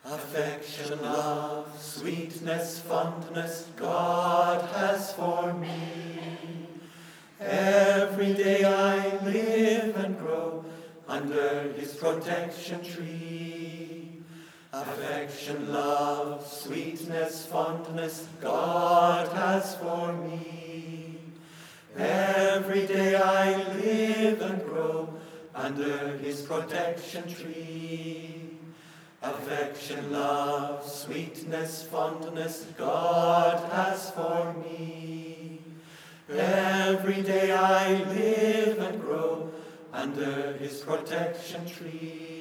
Affection, love, sweetness, fondness, God has for me. Every day I live and grow under his protection tree. Affection, love, sweetness, fondness, God has for me. Every day I live and grow under his protection tree. Affection, love, sweetness, fondness, God has for me. Every day I live and grow under his protection tree.